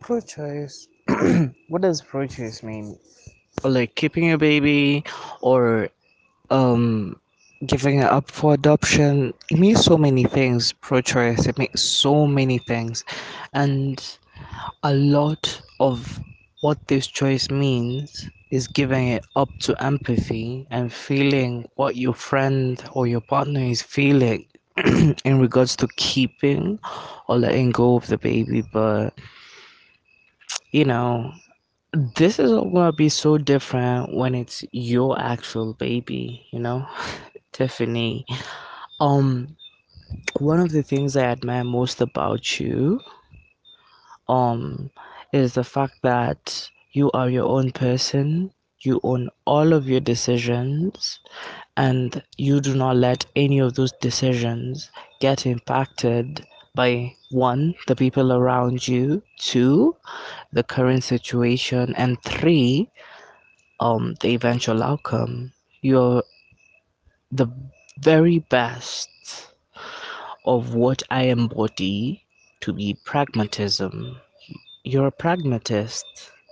Pro-choice. What does pro-choice mean? Like keeping a baby or um giving it up for adoption. It means so many things. Pro-choice. It means so many things, and a lot of what this choice means is giving it up to empathy and feeling what your friend or your partner is feeling in regards to keeping or letting go of the baby. But you know, this is all gonna be so different when it's your actual baby, Tiffany. Um, one of the things I admire most about you, um, is the fact that you are your own person, you own all of your decisions, and you do not let any of those decisions get impacted by one, the people around you, two, the current situation, and three, the eventual outcome. You're the very best of what I embody to be pragmatism. You're a pragmatist.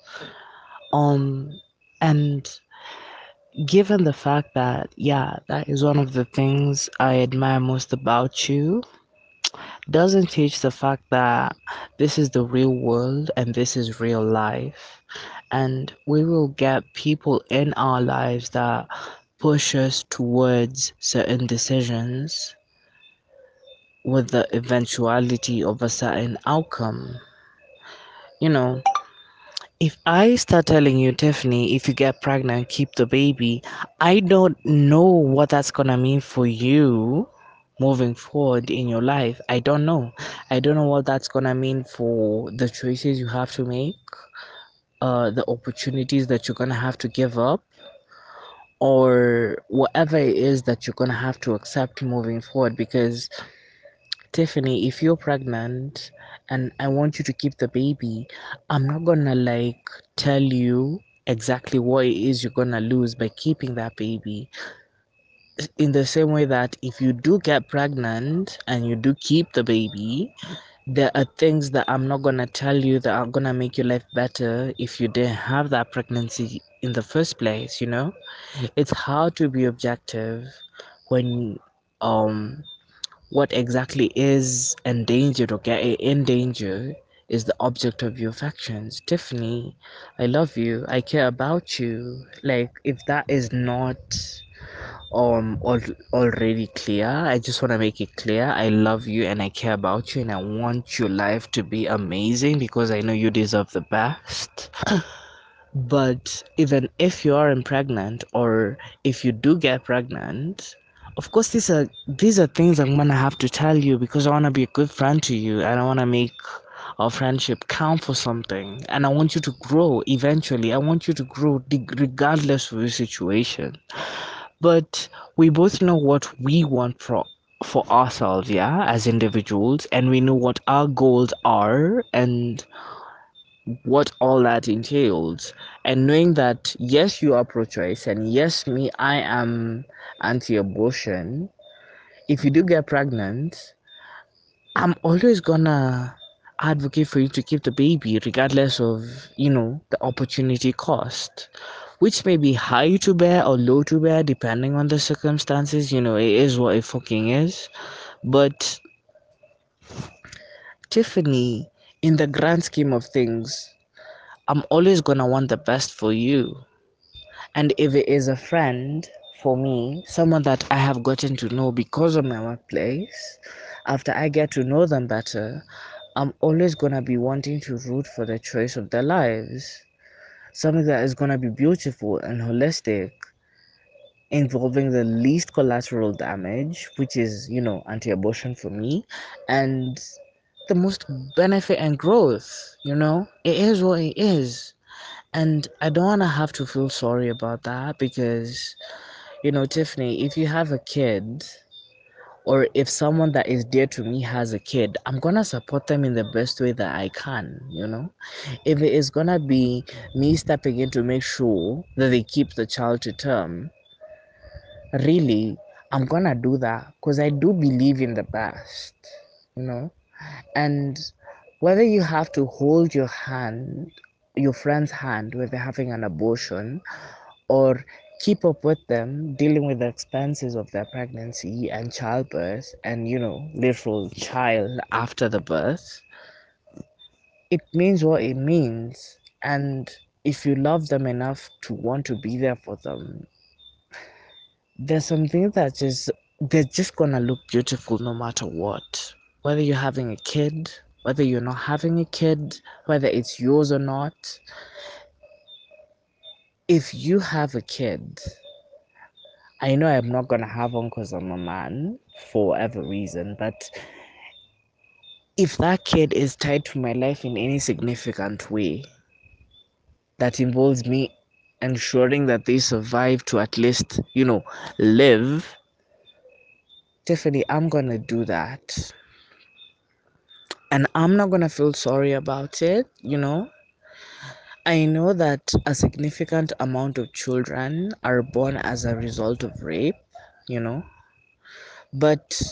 Um, and given the fact that, yeah, that is one of the things I admire most about you, doesn't change the fact that this is the real world and this is real life. And we will get people in our lives that push us towards certain decisions with the eventuality of a certain outcome. You know, if I start telling you, Tiffany, if you get pregnant, keep the baby, I don't know what that's gonna mean for you moving forward in your life. I don't know. I don't know what that's gonna mean for the choices you have to make, the opportunities that you're gonna have to give up, or whatever it is that you're gonna have to accept moving forward. Because Tiffany, if you're pregnant and I want you to keep the baby, I'm not gonna like tell you exactly what it is you're gonna lose by keeping that baby. In the same way that if you do get pregnant and you do keep the baby, there are things that I'm not gonna tell you that are gonna make your life better if you didn't have that pregnancy in the first place. It's hard to be objective when um what exactly is endangered or getting in danger is the object of your affections. Tiffany, I love you. I care about you. Like, if that is not already clear, I just want to make it clear. I love you and I care about you and I want your life to be amazing because I know you deserve the best. But even if you are pregnant or if you do get pregnant, of course these are things I'm gonna have to tell you because I wanna be a good friend to you and I wanna make our friendship count for something. And I want you to grow eventually. I want you to grow regardless of your situation. But we both know what we want for ourselves, yeah, as individuals, and we know what our goals are and what all that entails. And knowing that, yes, you are pro choice, and yes, me, I am anti abortion. If you do get pregnant, I'm always gonna advocate for you to keep the baby, regardless of, the opportunity cost, which may be high to bear or low to bear, depending on the circumstances. It is what it fucking is. But, Tiffany, in the grand scheme of things, I'm always gonna want the best for you. And if it is a friend, for me, someone that I have gotten to know because of my workplace, after I get to know them better, I'm always going to be wanting to root for the choice of their lives. Something that is going to be beautiful and holistic, involving the least collateral damage, which is, anti abortion for me, and the most benefit and growth. It is what it is. And I don't want to have to feel sorry about that because, Tiffany, if you have a kid or if someone that is dear to me has a kid, I'm gonna support them in the best way that I can. If it is gonna be me stepping in to make sure that they keep the child to term, really, I'm gonna do that because I do believe in the best, you know? And Whether you have to hold your friend's hand when they're having an abortion, or keep up with them dealing with the expenses of their pregnancy and childbirth and, literal child after the birth, it means what it means. And if you love them enough to want to be there for them, there's some things that they're just gonna look beautiful no matter what. Whether you're having a kid, whether you're not having a kid, whether it's yours or not, if you have a kid, I know I'm not gonna have one because I'm a man for whatever reason, but if that kid is tied to my life in any significant way that involves me ensuring that they survive to at least, live, Tiffany, I'm gonna do that. And I'm not gonna feel sorry about it. I know that a significant amount of children are born as a result of rape, you know, but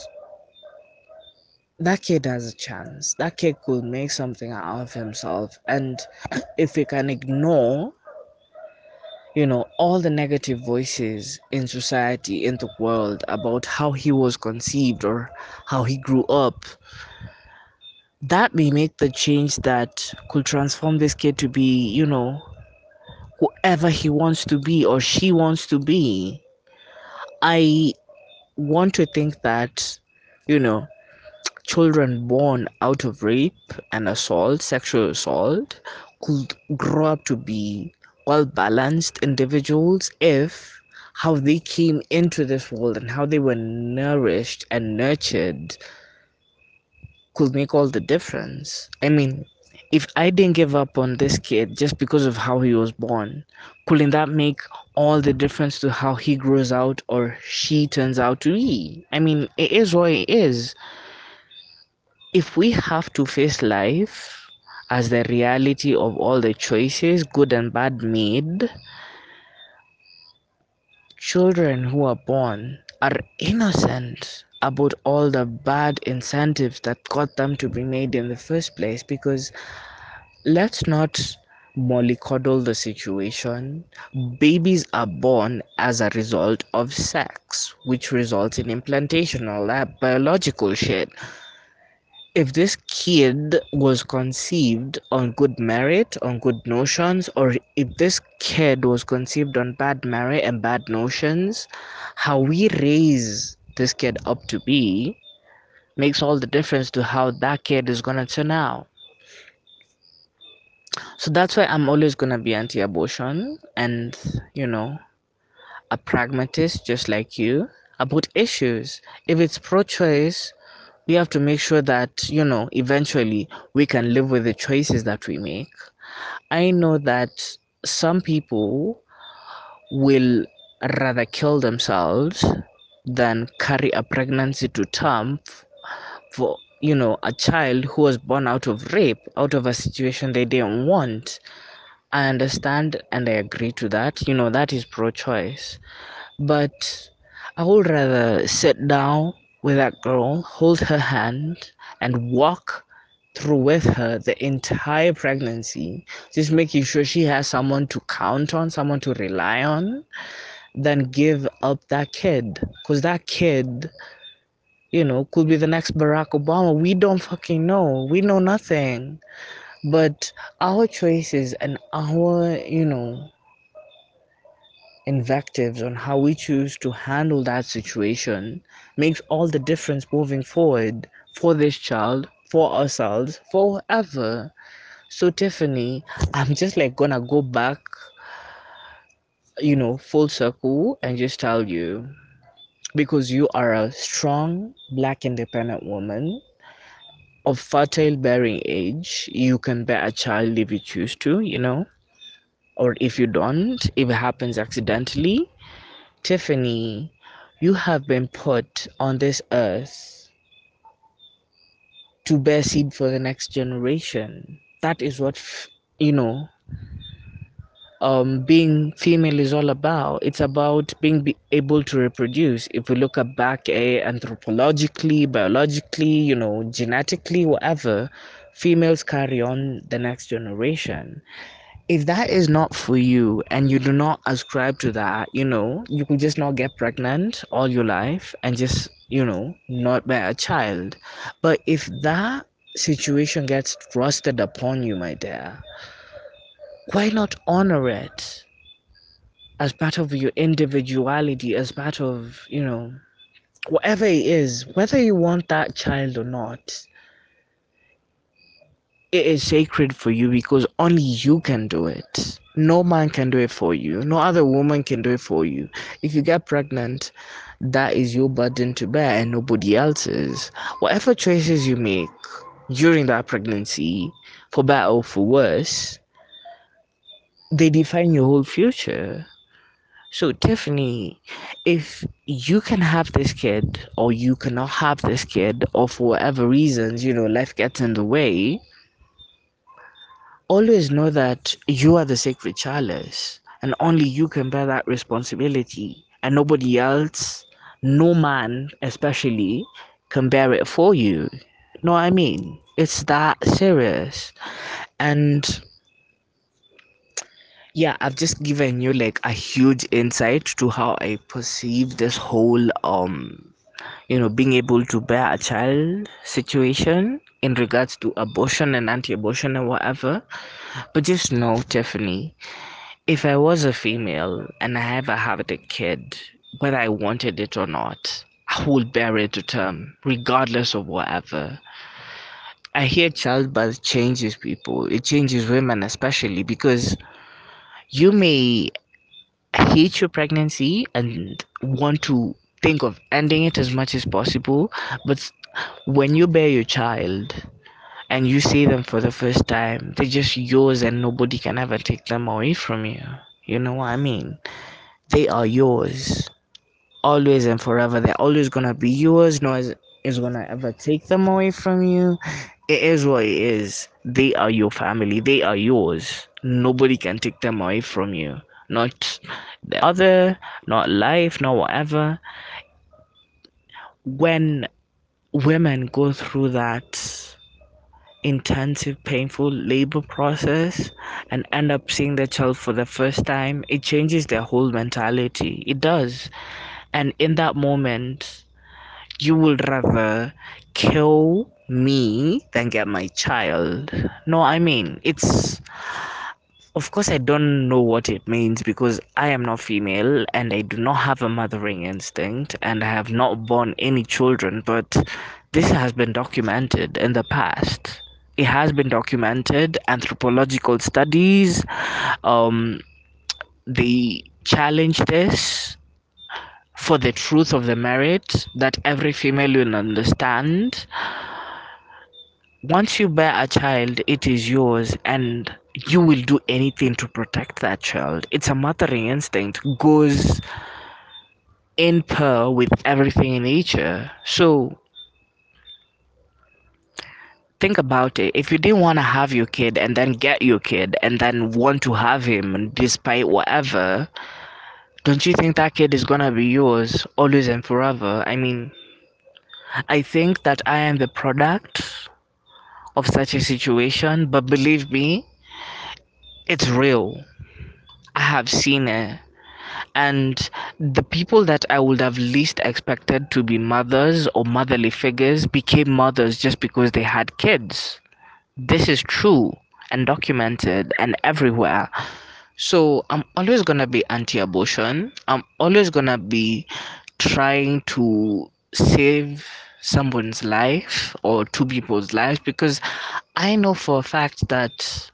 that kid has a chance. That kid could make something out of himself. And if we can ignore, all the negative voices in society, in the world about how he was conceived or how he grew up, that may make the change that could transform this kid to be, whoever he wants to be or she wants to be. I want to think that, you know, children born out of rape and assault, sexual assault, could grow up to be well balanced individuals if how they came into this world and how they were nourished and nurtured could make all the difference. I mean, if I didn't give up on this kid just because of how he was born, couldn't that make all the difference to how he grows out or she turns out to be? I mean, it is what it is. If we have to face life as the reality of all the choices, good and bad, made, children who are born are innocent about all the bad incentives that got them to be made in the first place, because let's not mollycoddle the situation. Babies are born as a result of sex, which results in implantation, all that biological shit. If this kid was conceived on good merit, on good notions, or if this kid was conceived on bad merit and bad notions, how we raise this kid up to be makes all the difference to how that kid is gonna turn out. So that's why I'm always gonna be anti-abortion and, you know, a pragmatist just like you about issues. If it's pro-choice, we have to make sure that, eventually we can live with the choices that we make. I know that some people will rather kill themselves than carry a pregnancy to term for, a child who was born out of rape, out of a situation they didn't want. I understand and I agree to that. That is pro choice. But I would rather sit down with that girl, hold her hand, and walk through with her the entire pregnancy, just making sure she has someone to count on, someone to rely on, than give up that kid. Because that kid, could be the next Barack Obama. We don't fucking know. We know nothing. But our choices and our, invectives on how we choose to handle that situation makes all the difference moving forward for this child, for ourselves, forever. So, Tiffany, I'm just like gonna go back, full circle and just tell you, because you are a strong black independent woman of fertile bearing age, you can bear a child if you choose to, or if you don't, if it happens accidentally. Tiffany, you have been put on this earth to bear seed for the next generation. That is what, being female is all about. It's about being able to reproduce. If we look back anthropologically, biologically, genetically, whatever, females carry on the next generation. If that is not for you and you do not ascribe to that, you could just not get pregnant all your life and just, not bear a child. But if that situation gets thrusted upon you, my dear, why not honor it as part of your individuality, as part of, whatever it is, whether you want that child or not, it is sacred for you because only you can do it. No man can do it for you. No other woman can do it for you. If you get pregnant, that is your burden to bear and nobody else's. Whatever choices you make during that pregnancy, for better or for worse, they define your whole future. So, Tiffany, if you can have this kid or you cannot have this kid, or for whatever reasons, life gets in the way, always know that you are the sacred chalice and only you can bear that responsibility, and nobody else, no man especially, can bear it for you. No, I mean, it's that serious. And yeah, I've just given you like a huge insight to how I perceive this whole being able to bear a child situation in regards to abortion and anti-abortion and whatever. But just know, Tiffany, if I was a female and I ever had a kid, whether I wanted it or not, I would bear it to term, regardless of whatever. I hear childbirth changes people. It changes women especially because you may hate your pregnancy and want to think of ending it as much as possible, but when you bear your child and you see them for the first time, they're just yours and nobody can ever take them away from you. You know what I mean? They are yours always and forever. They're always gonna be yours. No one is gonna ever take them away from you. It is what it is. They are your family. They are yours. Nobody can take them away from you. Not the other, not life, not whatever. When women go through that intensive, painful labor process and end up seeing their child for the first time, it changes their whole mentality. It does. And in that moment, you would rather kill me than get my child. No, I mean, of course, I don't know what it means because I am not female and I do not have a mothering instinct and I have not born any children, but this has been documented in the past. It has been documented, anthropological studies, um, they challenge this for the truth of the merit that every female will understand. Once you bear a child, it is yours, and you will do anything to protect that child. It's a mothering instinct, goes in per with everything in nature. So think about it. If you didn't want to have your kid and then get your kid and then want to have him despite whatever, don't you think that kid is gonna be yours always and forever? I mean, I think that I am the product of such a situation, but believe me, it's real. I have seen it. And the people that I would have least expected to be mothers or motherly figures became mothers just because they had kids. This is true and documented and everywhere. So I'm always gonna be anti-abortion. I'm always gonna be trying to save someone's life or two people's lives because I know for a fact that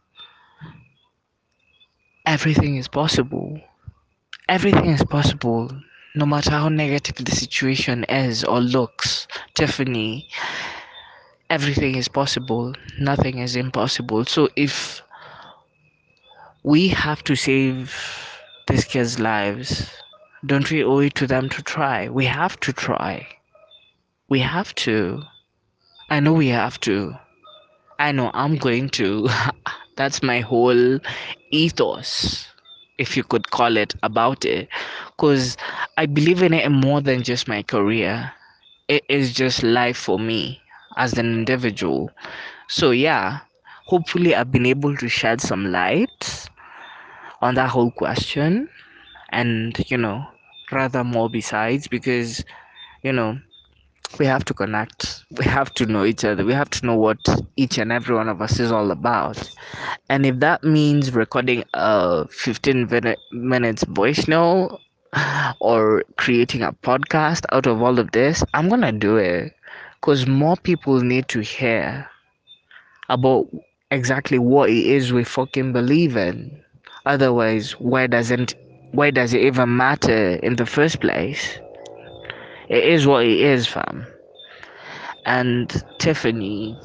everything is possible. Everything is possible, no matter how negative the situation is or looks. Tiffany, everything is possible. Nothing is impossible. So if we have to save these kids' lives, don't we owe it to them to try? We have to try. We have to. I know we have to. I know I'm going to. That's my whole ethos, if you could call it, about it. Because I believe in it more than just my career. It is just life for me as an individual. So yeah, hopefully I've been able to shed some light on that whole question, and rather more besides, because you know we have to connect, we have to know each other, we have to know what each and every one of us is all about. And if that means recording a 15 minutes voice note or creating a podcast out of all of this, I'm gonna do it, because more people need to hear about exactly what it is we fucking believe in. Otherwise, why does it even matter in the first place? It is what it is, fam. And Tiffany,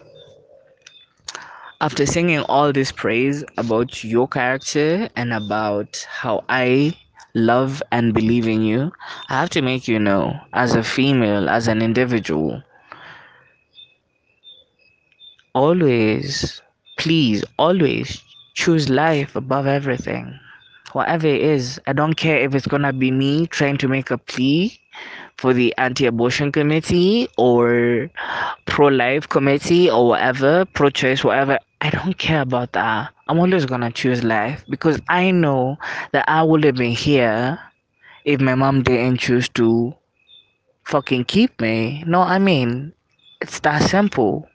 after singing all this praise about your character and about how I love and believe in you, I have to make you know, as a female, as an individual, always, please, always choose life above everything. Whatever it is, I don't care if it's gonna be me trying to make a plea for the anti-abortion committee or pro-life committee or whatever, pro-choice, whatever. I don't care about that. I'm always gonna choose life because I know that I would have been here if my mom didn't choose to fucking keep me. No, I mean, it's that simple.